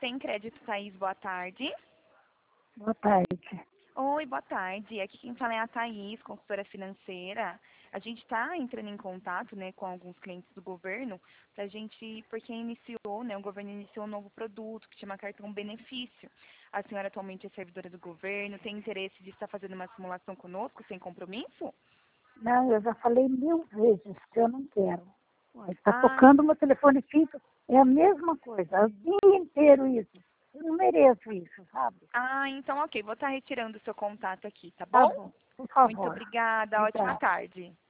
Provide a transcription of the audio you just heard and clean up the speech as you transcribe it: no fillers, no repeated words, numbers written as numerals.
Sem Crédito Thaís, boa tarde. Boa tarde. Oi, boa tarde. Aqui quem fala é a Thaís, consultora financeira. A gente está entrando em contato, né, com alguns clientes do governo, porque o governo iniciou um novo produto que chama Cartão Benefício. A senhora atualmente é servidora do governo, tem interesse de estar fazendo uma simulação conosco, sem compromisso? Não, eu já falei 1000 vezes que eu não quero. Está Ah, tocando meu telefone fixo, é a mesma coisa, o dia inteiro isso. Eu não mereço isso, sabe? então ok, vou estar retirando o seu contato aqui, tá Tá bom? bom, por Muito favor. obrigada, ótima Obrigada. tarde.